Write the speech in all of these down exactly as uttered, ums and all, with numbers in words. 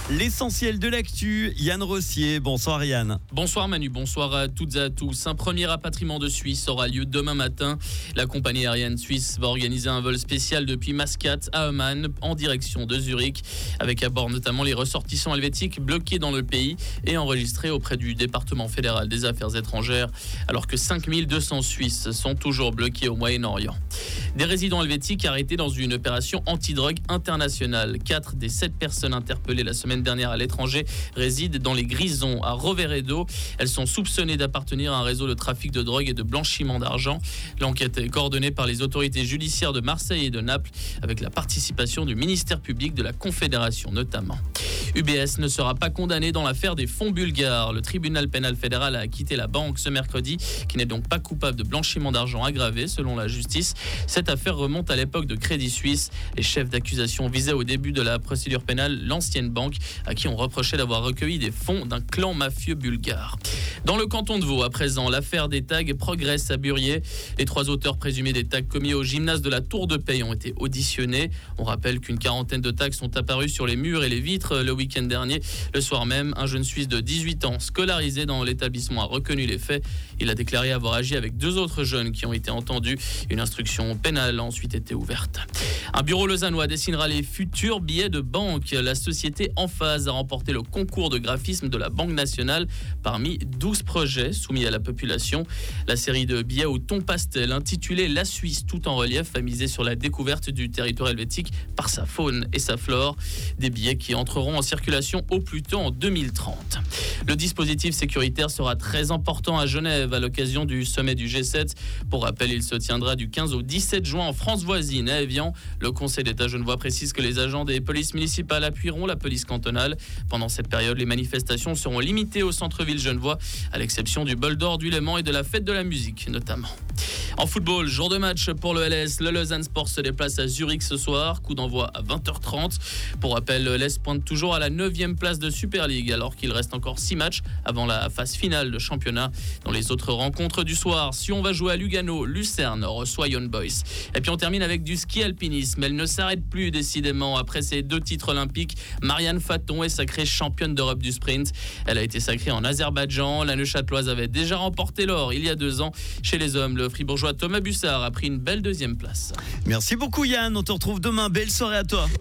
L'essentiel de l'actu, Yann Rossier. Bonsoir Yann. Bonsoir Manu, bonsoir à toutes et à tous. Un premier rapatriement de Suisse aura lieu demain matin. La compagnie aérienne suisse va organiser un vol spécial depuis Mascate à Oman en direction de Zurich, avec à bord notamment les ressortissants helvétiques bloqués dans le pays et enregistrés auprès du département fédéral des affaires étrangères, alors que cinq mille deux cents Suisses sont toujours bloqués au Moyen-Orient. Des résidents helvétiques arrêtés dans une opération antidrogue internationale. Quatre des sept personnes interpellées la semaine dernière à l'étranger résident dans les Grisons à Roveredo. Elles sont soupçonnées d'appartenir à un réseau de trafic de drogue et de blanchiment d'argent. L'enquête est coordonnée par les autorités judiciaires de Marseille et de Naples, avec la participation du ministère public de la Confédération notamment. U B S ne sera pas condamné dans l'affaire des fonds bulgares. Le tribunal pénal fédéral a acquitté la banque ce mercredi, qui n'est donc pas coupable de blanchiment d'argent aggravé selon la justice. Cette affaire remonte à l'époque de Crédit Suisse. Les chefs d'accusation visaient au début de la procédure pénale l'ancienne banque, à qui on reprochait d'avoir recueilli des fonds d'un clan mafieux bulgare. Dans le canton de Vaud, à présent, l'affaire des tags progresse à Burier. Les trois auteurs présumés des tags commis au gymnase de la Tour de Paye ont été auditionnés. On rappelle qu'une quarantaine de tags sont apparus sur les murs et les vitres le week-end dernier. Le soir même, un jeune Suisse de dix-huit ans, scolarisé dans l'établissement, a reconnu les faits. Il a déclaré avoir agi avec deux autres jeunes qui ont été entendus. Une instruction pénale a ensuite été ouverte. Un bureau lausannois dessinera les futurs billets de banque. La société Emphase a remporté le concours de graphisme de la Banque nationale parmi douze projets soumis à la population. La série de billets au ton pastel intitulée La Suisse tout en relief a misé sur la découverte du territoire helvétique par sa faune et sa flore. Des billets qui entreront en circulation au plus tôt en deux mille trente. Le dispositif sécuritaire sera très important à Genève à l'occasion du sommet du G sept. Pour rappel, il se tiendra du quinze au dix-sept juin en France voisine, à Évian. Le Conseil d'État genevois précise que les agents des polices municipales appuieront la police cantonale. Pendant cette période, les manifestations seront limitées au centre-ville genevois, à l'exception du bol d'or du Léman et de la fête de la musique notamment. En football, jour de match pour le L S. Le Lausanne Sport se déplace à Zurich ce soir. Coup d'envoi à vingt heures trente. Pour rappel, le L S pointe toujours à la neuvième place de Super League, alors qu'il reste encore six matchs avant la phase finale de championnat. Dans les autres rencontres du soir, Sion va jouer à Lugano, Lucerne reçoit Young Boys. Et puis on termine avec du ski alpinisme. Elle ne s'arrête plus décidément après ses deux titres olympiques. Marianne Faton est sacrée championne d'Europe du sprint. Elle a été sacrée en Azerbaïdjan. La Neuchâteloise avait déjà remporté l'or il y a deux ans. Chez les hommes, le Fribourgeois Thomas Bussard a pris une belle deuxième place. Merci beaucoup Yann, on te retrouve demain. Belle soirée à toi.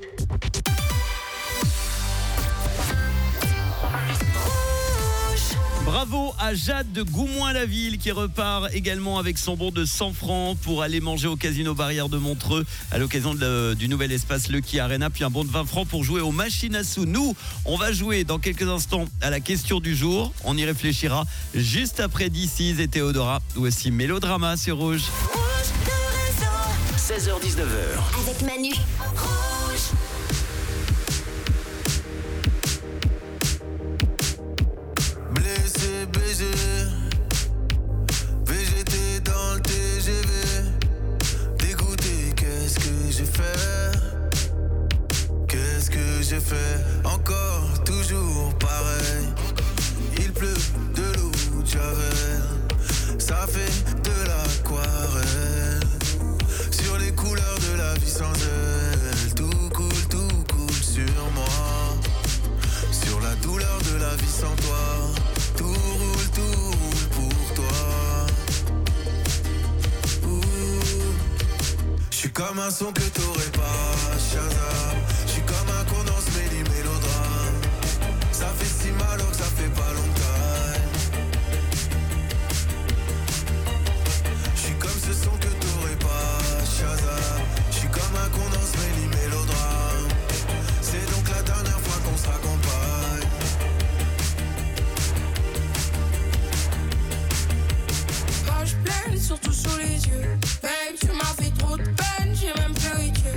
Bravo à Jade de Goumoin-la-Ville qui repart également avec son bon de cent francs pour aller manger au Casino Barrière de Montreux à l'occasion de le, du nouvel espace Lucky Arena, puis un bon de vingt francs pour jouer aux machines à sous. Nous, on va jouer dans quelques instants à la question du jour. On y réfléchira juste après D C et Théodora. Voici Mélodrama sur Rouge. seize heures dix-neuf heures. Avec Manu. Rouge. Blessé, baisé, V G T dans le T G V. Dégoûté, qu'est-ce que j'ai fait? Qu'est-ce que j'ai fait? Encore, toujours pareil. Il pleut de l'eau de Javel. Ça fait de l'aquarelle. Sur les couleurs de la vie sans elle. Tout coule, tout coule sur moi. Sur la douleur de la vie sans toi. Tout roule, tout roule pour toi. J'suis comme un son que t'aurais pas, Shazam. J'suis comme un condensé mêlé mélodrame. Ça fait si mal alors que ça fait pas longtemps. J'suis comme ce son que t'aurais pas, Shazam. J'suis comme un condensé mêlé mélodrame. C'est donc la dernière fois qu'on se raccompagne. Moi je pleine, surtout sous les yeux. Babe, tu m'as fait trop de peine, j'ai même plus été.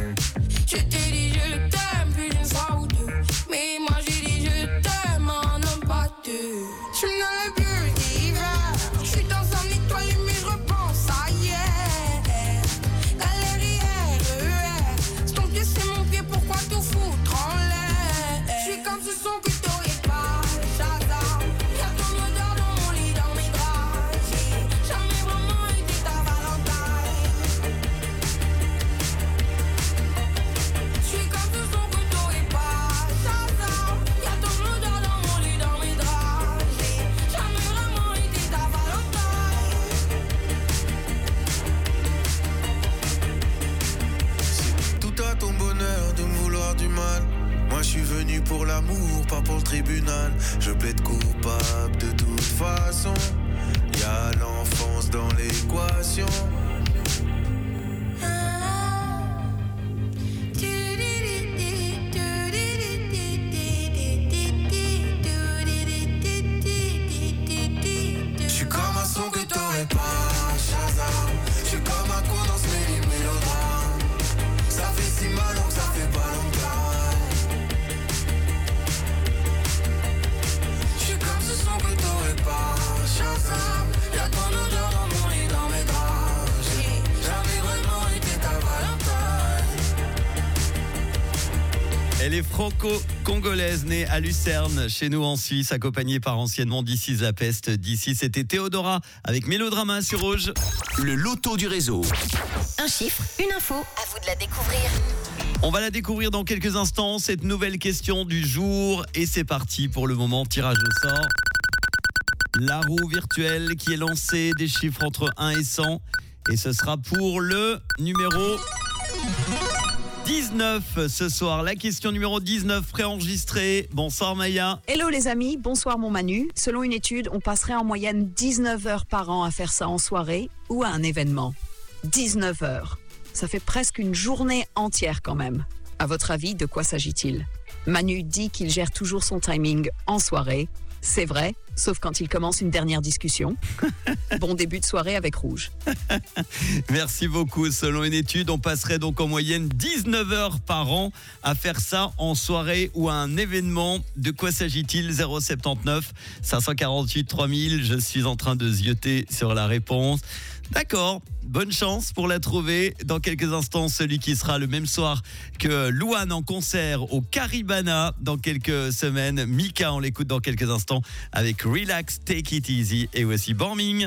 suis venu pour l'amour, pas pour le tribunal. Je plaide coupable de toute façon. Y'a l'enfance dans l'équation. J'suis comme un son que t'aurais pas, Shazam. J'suis comme un con dans ce méli- mélodrame. Ça fait si mal donc ça fait pas longtemps. J'suis comme ce son que t'aurais pas, Shazam. Y'a ton odeur dans mon lit, dans mes draps. J'ai jamais vraiment été ta Valentine. Elle est franco-congolaise, née à Lucerne, chez nous en Suisse, accompagnée par anciennement This is la peste. D'ici, c'était Théodora avec Mélodrama sur Rouge. Le loto du réseau. Un chiffre, une info, à vous de la découvrir. On va la découvrir dans quelques instants, cette nouvelle question du jour. Et c'est parti pour le moment, tirage au sort. La roue virtuelle qui est lancée, des chiffres entre un et cent. Et ce sera pour le numéro dix-neuf ce soir. La question numéro dix-neuf préenregistrée. Bonsoir Maya. Hello les amis, bonsoir mon Manu. Selon une étude, on passerait en moyenne dix-neuf heures par an à faire ça en soirée ou à un événement. dix-neuf heures. Ça fait presque une journée entière quand même. À votre avis, de quoi s'agit-il ? Manu dit qu'il gère toujours son timing en soirée. C'est vrai, sauf quand il commence une dernière discussion. Bon début de soirée avec Rouge. Merci beaucoup. Selon une étude, on passerait donc en moyenne dix-neuf heures par an à faire ça en soirée ou à un événement. De quoi s'agit-il ? Zéro sept neuf cinq cent quarante-huit trois mille. Je suis en train de zioter sur la réponse. D'accord, bonne chance pour la trouver. Dans quelques instants, celui qui sera le même soir que Louane en concert au Caribana dans quelques semaines. Mika, on l'écoute dans quelques instants avec Relax, Take It Easy et voici Borming.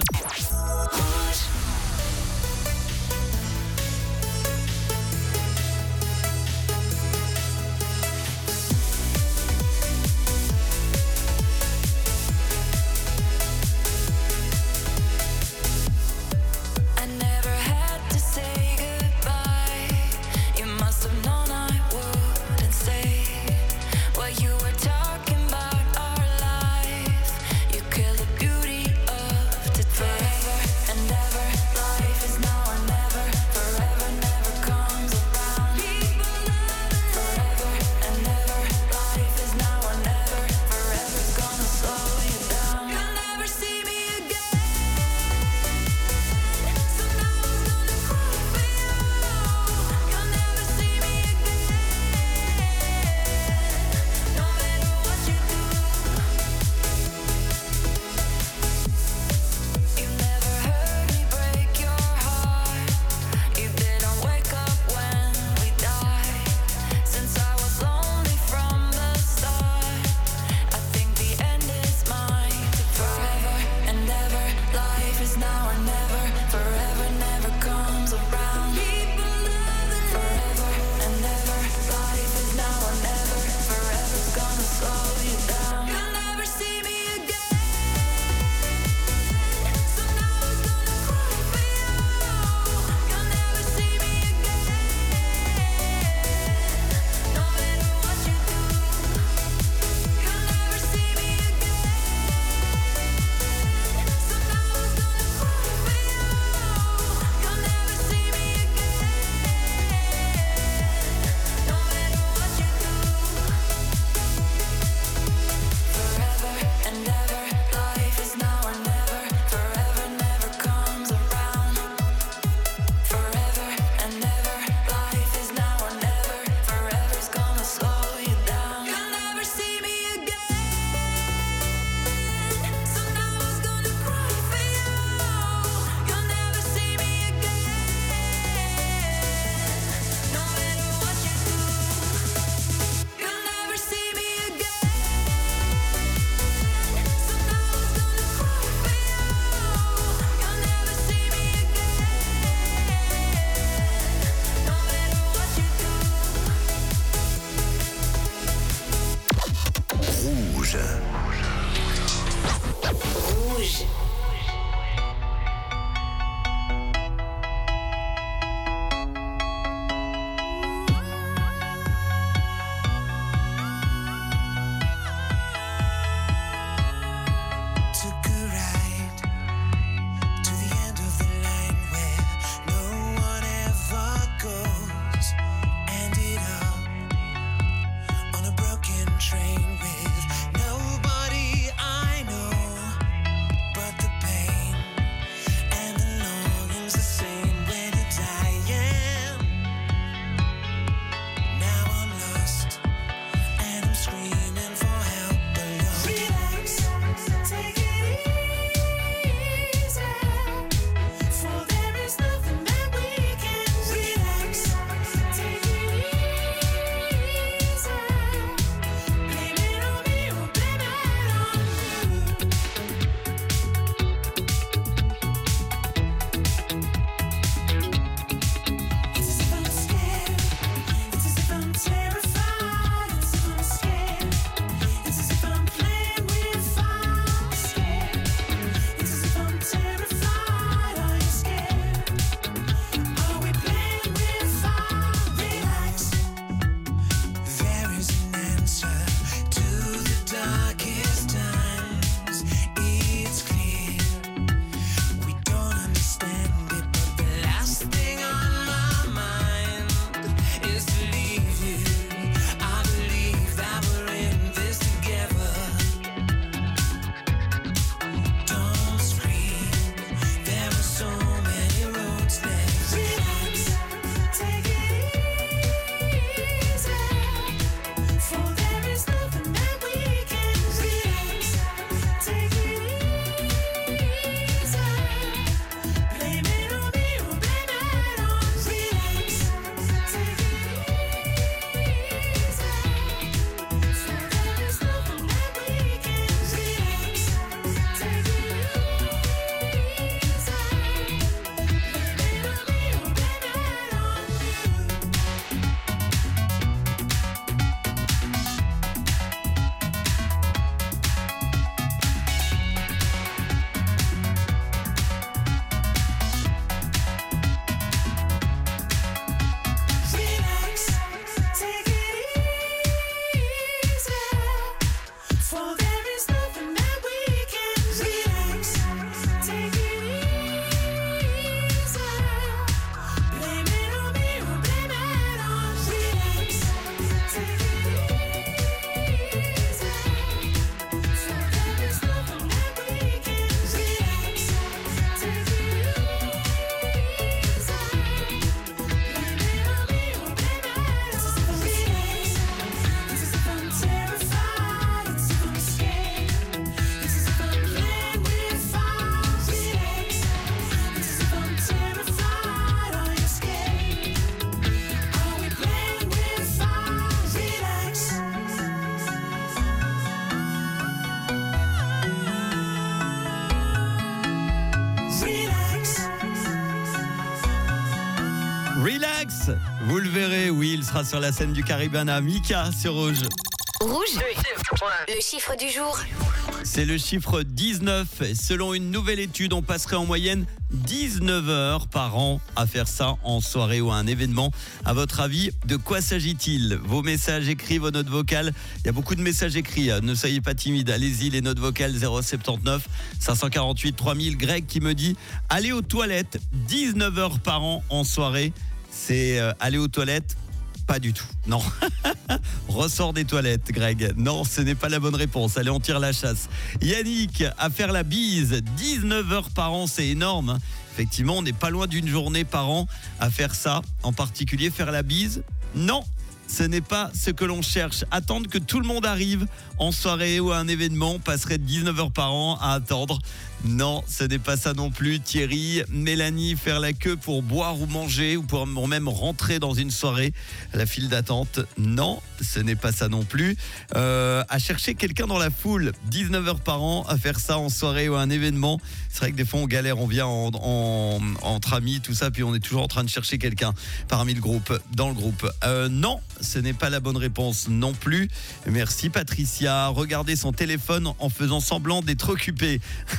Vous le verrez, oui, il sera sur la scène du Caribana. Mika sur Rouge. Rouge, le chiffre du jour. C'est le chiffre dix-neuf. Selon une nouvelle étude, on passerait en moyenne dix-neuf heures par an à faire ça en soirée ou à un événement. À votre avis, de quoi s'agit-il? Vos messages écrits, vos notes vocales. Il y a beaucoup de messages écrits. Ne soyez pas timides. Allez-y, les notes vocales zéro sept neuf cinq cent quarante-huit trois mille. Greg qui me dit aller aux toilettes dix-neuf heures par an en soirée. C'est euh, aller aux toilettes. Pas du tout, non. Ressort des toilettes, Greg. Non, ce n'est pas la bonne réponse. Allez, on tire la chasse. Yannick, à faire la bise. dix-neuf heures par an, c'est énorme. Hein. Effectivement, on n'est pas loin d'une journée par an à faire ça. En particulier, faire la bise. Non, ce n'est pas ce que l'on cherche. Attendre que tout le monde arrive en soirée ou à un événement. On passerait dix-neuf heures par an à attendre. Non, ce n'est pas ça non plus. Thierry, Mélanie, faire la queue pour boire ou manger ou pour même rentrer dans une soirée. La file d'attente, non, ce n'est pas ça non plus. Euh, à chercher quelqu'un dans la foule, dix-neuf heures par an, à faire ça en soirée ou à un événement. C'est vrai que des fois on galère, on vient en, en, entre amis, tout ça, puis on est toujours en train de chercher quelqu'un parmi le groupe, dans le groupe. Euh, non, ce n'est pas la bonne réponse non plus. Merci Patricia. Regardez son téléphone en faisant semblant d'être occupé.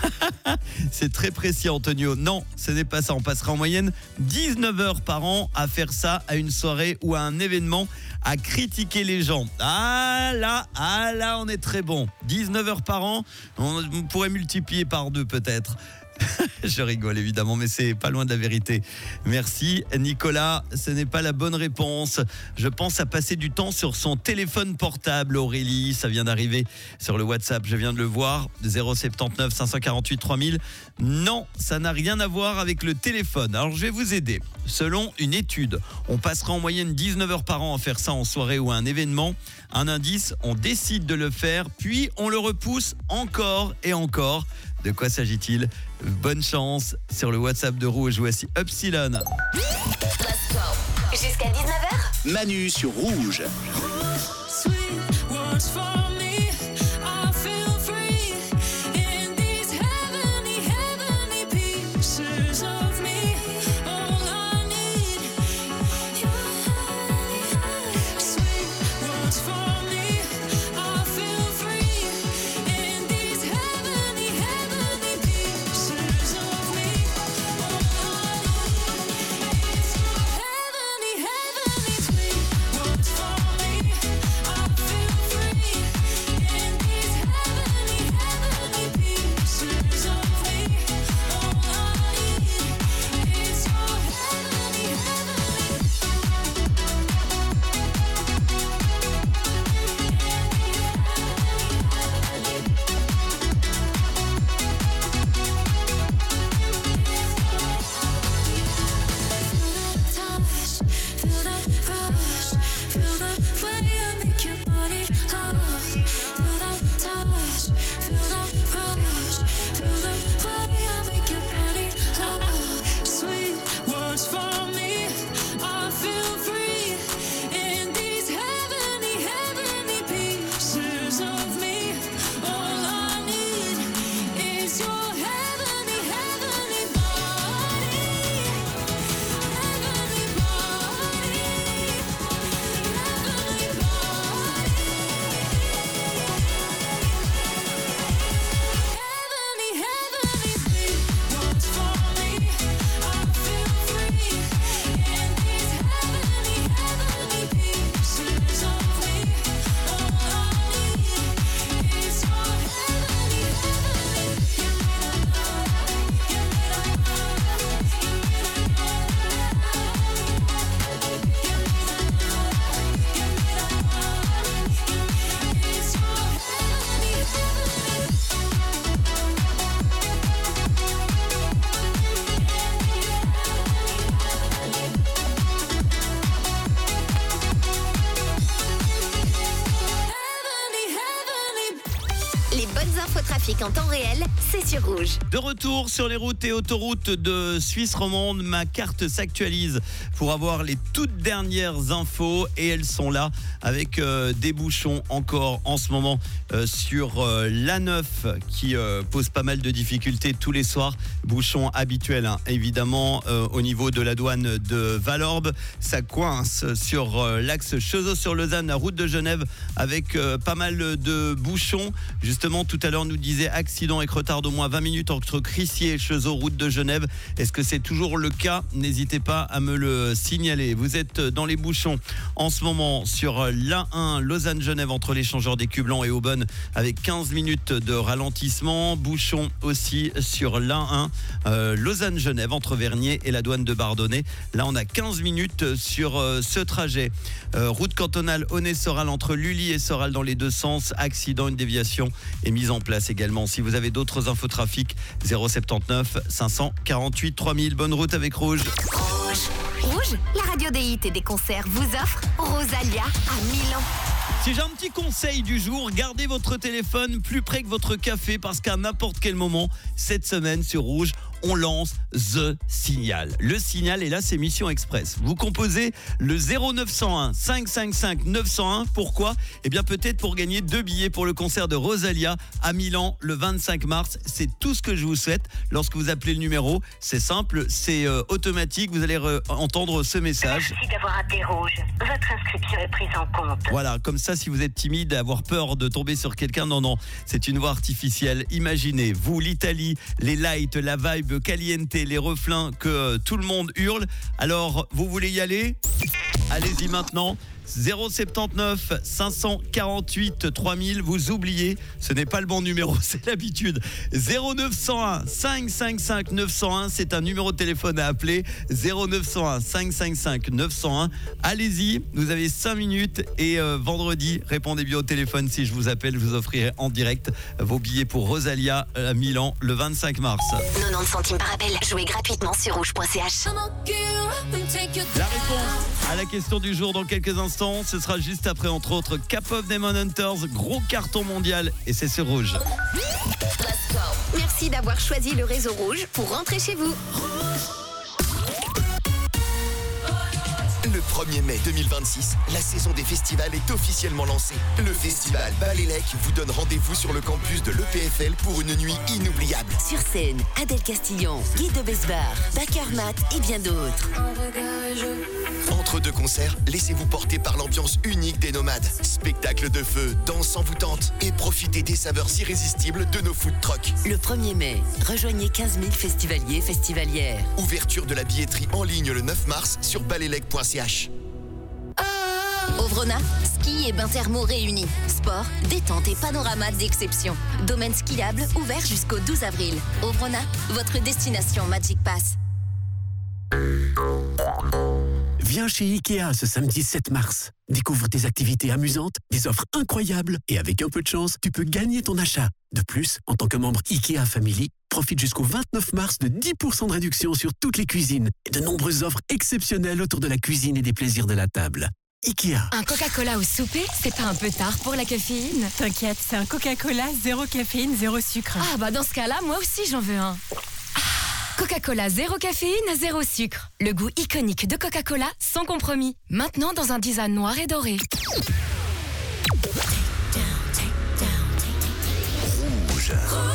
C'est très précis Antonio. Non, ce n'est pas ça. On passera en moyenne dix-neuf heures par an à faire ça à une soirée ou à un événement, à critiquer les gens. Ah là, ah là, on est très bon. dix-neuf heures par an, on pourrait multiplier par deux peut-être. Je rigole évidemment, mais c'est pas loin de la vérité. Merci Nicolas, ce n'est pas la bonne réponse. Je pense à passer du temps sur son téléphone portable. Aurélie, ça vient d'arriver sur le WhatsApp, je viens de le voir. zéro sept neuf cinq cent quarante-huit trois mille. Non, ça n'a rien à voir avec le téléphone. Alors je vais vous aider. Selon une étude, on passera en moyenne dix-neuf heures par an à faire ça en soirée ou à un événement. Un indice, on décide de le faire, puis on le repousse encore et encore. De quoi s'agit-il? Bonne chance sur le WhatsApp de Rouge. Voici Upsilon. Let's go. Jusqu'à dix-neuf heures. Manu sur Rouge. Heavenly, heavenly, sweet words for me. trafic en temps réel, c'est sur Rouge. De retour sur les routes et autoroutes de Suisse romande, ma carte s'actualise pour avoir les toutes dernières infos et elles sont là avec euh, des bouchons encore en ce moment euh, sur euh, l'A neuf qui euh, pose pas mal de difficultés tous les soirs. Bouchons habituels hein, évidemment euh, au niveau de la douane de Valorbe. Ça coince sur euh, l'axe Cheseaux-sur-Lausanne, la route de Genève avec euh, pas mal de bouchons. Justement tout à l'heure nous disait accident avec retard d'au moins vingt minutes entre Crissier et Cheseaux, route de Genève. Est-ce que c'est toujours le cas? N'hésitez pas à me le signaler. Vous êtes dans les bouchons en ce moment sur l'A un Lausanne-Genève entre l'échangeur des Cubes Blancs et Aubonne avec quinze minutes de ralentissement. Bouchons aussi sur l'A un euh, Lausanne-Genève entre Vernier et la douane de Bardonnay. Là on a quinze minutes sur euh, ce trajet. Euh, route cantonale Aunay-Soral entre Lully et Soral dans les deux sens. Accident, une déviation est mise en place également. Si vous avez d'autres infos trafic, zéro sept neuf cinq quatre huit trois mille. Bonne route avec Rouge. Rouge. Rouge, la radio des hits et des concerts vous offre Rosalia à Milan. Si j'ai un petit conseil du jour, gardez votre téléphone plus près que votre café parce qu'à n'importe quel moment, cette semaine sur Rouge, on lance The Signal. Le Signal est là, c'est Mission Express. Vous composez le zéro neuf cent un cinq cent cinquante-cinq neuf cent un. Pourquoi ? Eh bien peut-être pour gagner deux billets pour le concert de Rosalia à Milan le vingt-cinq mars. C'est tout ce que je vous souhaite lorsque vous appelez le numéro. C'est simple, c'est euh, automatique. Vous allez re- entendre ce message. Merci d'avoir appelé Rouge. Votre inscription est prise en compte. Voilà, comme ça, si vous êtes timide, avoir peur de tomber sur quelqu'un, non, non, c'est une voix artificielle. Imaginez, vous, l'Italie, les lights, la vibe caliente, les refrains que euh, tout le monde hurle. Alors, vous voulez y aller ? Allez-y maintenant. zéro sept neuf cinq quatre huit trois mille. Vous oubliez, ce n'est pas le bon numéro, c'est l'habitude. zéro neuf cent un cinq cent cinquante-cinq neuf cent un, c'est un numéro de téléphone à appeler. zéro neuf cent un cinq cent cinquante-cinq neuf cent un. Allez-y, vous avez cinq minutes et euh, vendredi, répondez bien au téléphone. Si je vous appelle, je vous offrirai en direct vos billets pour Rosalia à Milan le vingt-cinq mars. quatre-vingt-dix centimes par appel. Jouez gratuitement sur rouge point c h. La réponse à la question du jour dans quelques instants, ce sera juste après entre autres Cap of Demon Hunters, gros carton mondial et c'est sur Rouge. Let's go. Merci d'avoir choisi le réseau Rouge pour rentrer chez vous. Le premier mai deux mille vingt-six, la saison des festivals est officiellement lancée. Le festival Balélec vous donne rendez-vous sur le campus de l'E P F L pour une nuit inoubliable. Sur scène, Adèle Castillon, Guy de Besbar, Bacarmat et bien d'autres. Entre deux concerts, laissez-vous porter par l'ambiance unique des nomades. Spectacle de feu, danse envoûtante et profitez des saveurs irrésistibles de nos food trucks. Le premier mai, rejoignez quinze mille festivaliers et festivalières. Ouverture de la billetterie en ligne le neuf mars sur balélec point c h. Ovrona, ski et bain thermo réunis. Sport, détente et panorama d'exception. Domaine skiable ouvert jusqu'au douze avril. Ovrona, votre destination Magic Pass. Viens chez Ikea ce samedi sept mars. Découvre des activités amusantes, des offres incroyables et avec un peu de chance, tu peux gagner ton achat. De plus, en tant que membre Ikea Family, profite jusqu'au vingt-neuf mars de dix pour cent de réduction sur toutes les cuisines et de nombreuses offres exceptionnelles autour de la cuisine et des plaisirs de la table. Ikea. Un Coca-Cola au souper, c'est pas un peu tard pour la caféine? T'inquiète, c'est un Coca-Cola zéro caféine, zéro sucre. Ah bah dans ce cas-là, moi aussi j'en veux un. Coca-Cola zéro caféine, zéro sucre. Le goût iconique de Coca-Cola sans compromis. Maintenant dans un design noir et doré. Rouge.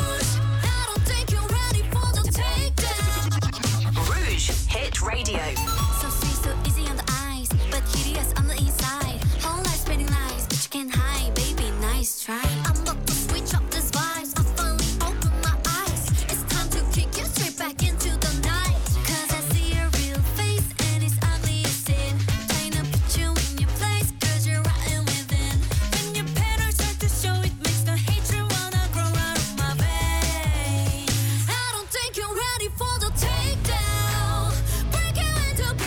Rouge, hit radio. So sweet, so easy on the eyes, but hideous on the inside. Whole life spinning lies, but you can't hide, baby. Nice try. I'm about to switch up these vibes. I finally open my eyes. It's time to kick you straight back into the night. 'Cause I see your real face and it's ugly as sin. Trying to put you in your place 'cause you're rotten within. When your patterns start to show, it makes the hatred wanna grow out of my veins. I don't think you're ready for the takedown. Break you into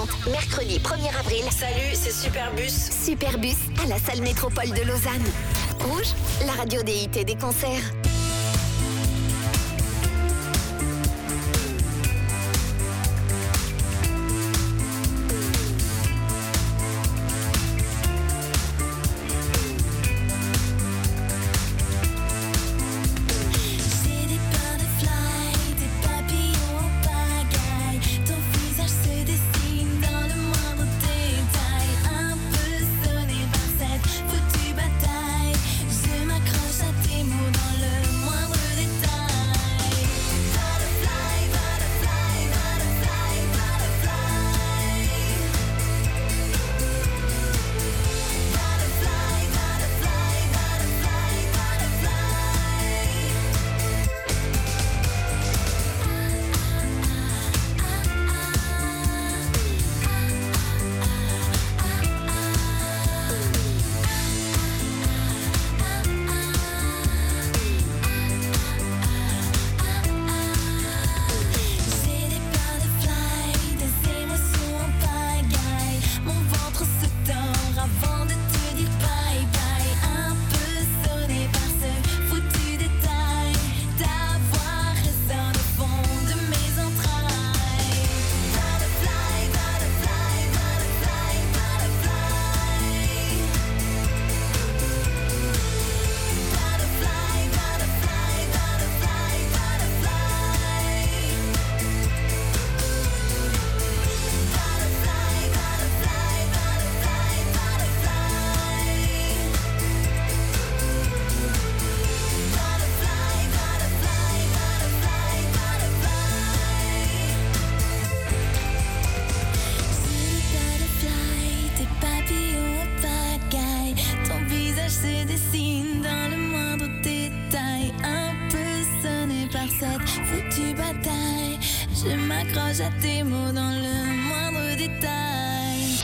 présente mercredi premier avril. Salut, c'est Superbus. Superbus à la salle Métropole de Lausanne. Rouge, la radio des hits et des concerts. Foutue bataille, je m'accroche à tes mots dans le moindre détail.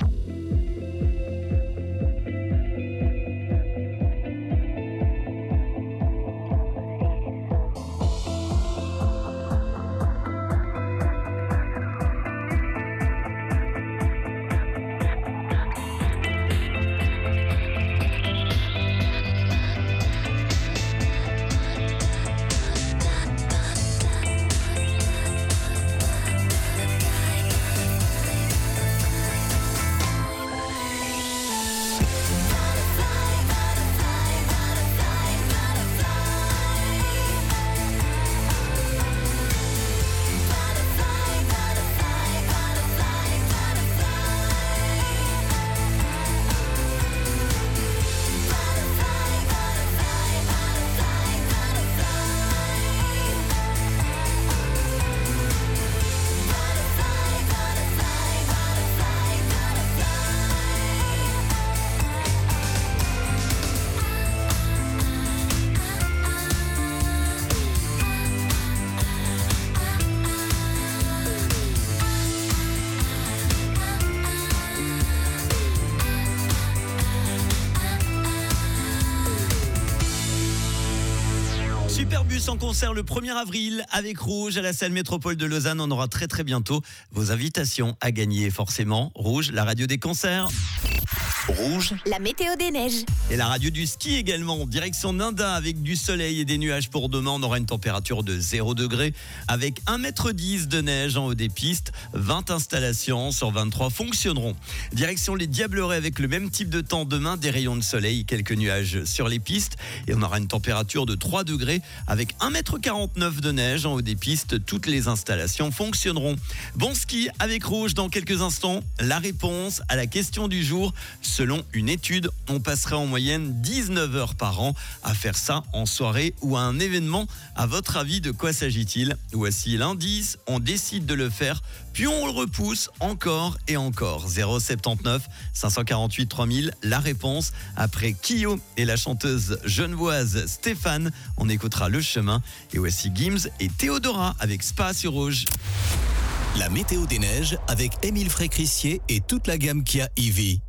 Superbus en concert le premier avril avec Rouge à la salle Métropole de Lausanne. On aura très très bientôt vos invitations à gagner forcément. Rouge, la radio des concerts. Rouge, la météo des neiges. Et la radio du ski également, direction Nanda avec du soleil et des nuages pour demain. On aura une température de zéro degré avec un mètre dix de neige en haut des pistes. vingt installations sur vingt-trois fonctionneront. Direction les Diablerets avec le même type de temps demain, des rayons de soleil, quelques nuages sur les pistes. Et on aura une température de trois degrés avec un mètre quarante-neuf de neige en haut des pistes. Toutes les installations fonctionneront. Bon ski avec Rouge dans quelques instants. La réponse à la question du jour. Selon une étude, on passerait en moyenne dix-neuf heures par an à faire ça en soirée ou à un événement. À votre avis, de quoi s'agit-il? Voici l'indice, on décide de le faire, puis on le repousse encore et encore. zéro soixante-dix-neuf cinq cent quarante-huit trois mille, la réponse. Après Kyo et la chanteuse genevoise Stéphane, on écoutera Le Chemin. Et voici Gims et Théodora avec Spa sur Rouge. La météo des neiges avec Émile Frécrissier et toute la gamme Kia E V.